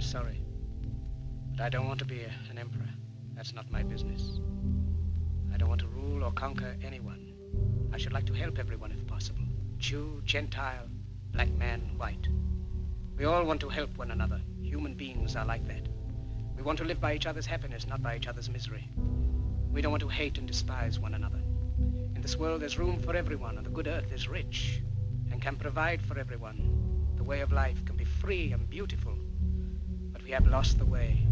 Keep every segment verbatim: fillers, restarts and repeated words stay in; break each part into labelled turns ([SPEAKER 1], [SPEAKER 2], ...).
[SPEAKER 1] sorry. But I don't want to be a, an emperor. That's not my business. I don't want to rule or conquer anyone. I should like to help everyone if possible. Jew, Gentile, black man, white. We all want to help one another. Human beings are like that. We want to live by each other's happiness, not by each other's misery. We don't want to hate and despise one another. In this world, there's room for everyone, and the good earth is rich and can provide for everyone. The way of life can be free and beautiful, but we have lost the way.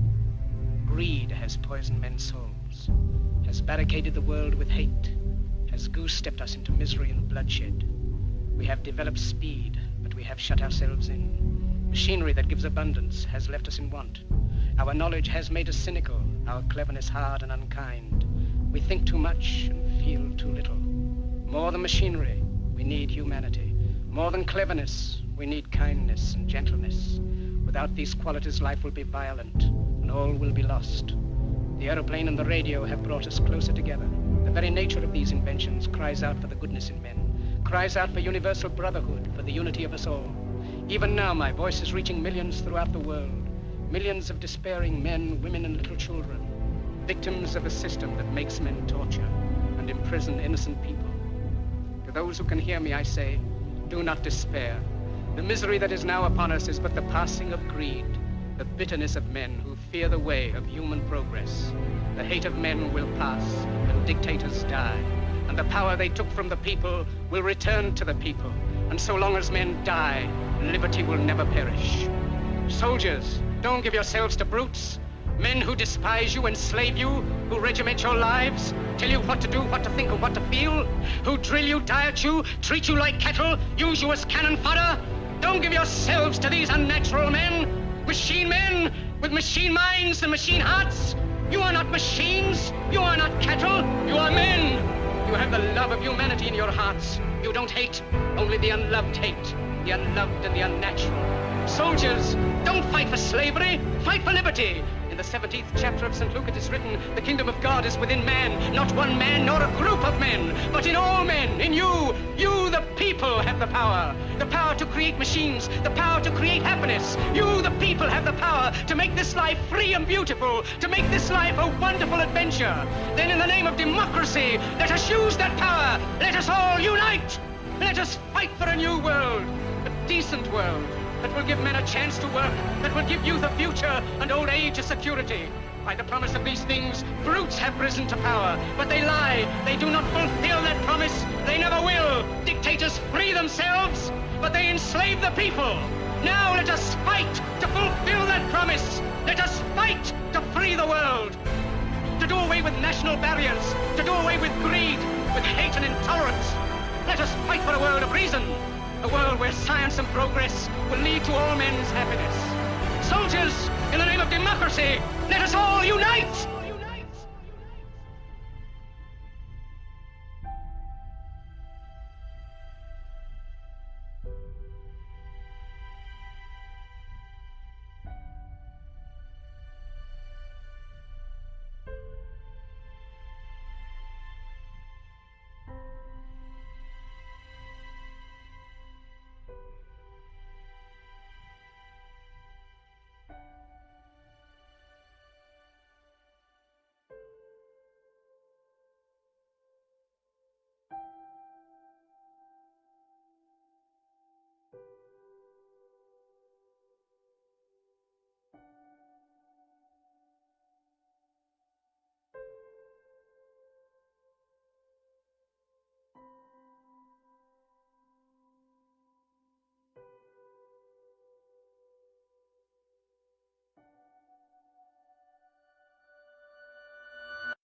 [SPEAKER 1] Greed has poisoned men's souls, has barricaded the world with hate, has goose-stepped us into misery and bloodshed. We have developed speed, but we have shut ourselves in. Machinery that gives abundance has left us in want. Our knowledge has made us cynical, our cleverness hard and unkind. We think too much and feel too little. More than machinery, we need humanity. More than cleverness, we need kindness and gentleness. Without these qualities, life will be violent, and all will be lost. The aeroplane and the radio have brought us closer together. The very nature of these inventions cries out for the goodness in men, cries out for universal brotherhood, for the unity of us all. Even now, my voice is reaching millions throughout the world, millions of despairing men, women, and little children, victims of a system that makes men torture and imprison innocent people. To those who can hear me, I say, do not despair. The misery that is now upon us is but the passing of greed, the bitterness of men who fear the way of human progress. The hate of men will pass, and dictators die, and the power they took from the people will return to the people. And so long as men die, liberty will never perish. Soldiers, don't give yourselves to brutes. Men who despise you, enslave you, who regiment your lives, tell you what to do, what to think, and what to feel, who drill you, diet you, treat you like cattle, use you as cannon fodder. Don't give yourselves to these unnatural men, machine men with machine minds and machine hearts. You are not machines, you are not cattle, you are men. You have the love of humanity in your hearts. You don't hate, only the unloved hate, the unloved and the unnatural. Soldiers, don't fight for slavery, fight for liberty. In the seventeenth chapter of Saint Luke it is written, the kingdom of God is within man, not one man nor a group of men, but in all men, in you. You, the people, have the power. The power to create machines, the power to create happiness. You, the people, have the power to make this life free and beautiful, to make this life a wonderful adventure. Then in the name of democracy, let us use that power. Let us all unite. Let us fight for a new world, a decent world, that will give men a chance to work, that will give youth a future and old age a security. By the promise of these things, brutes have risen to power, but they lie. They do not fulfill that promise. They never will. Dictators free themselves, but they enslave the people. Now let us fight to fulfill that promise. Let us fight to free the world, to do away with national barriers, to do away with greed, with hate and intolerance. Let us fight for a world of reason, a world where science and progress will lead to all men's happiness. Soldiers, in the name of democracy, let us all unite!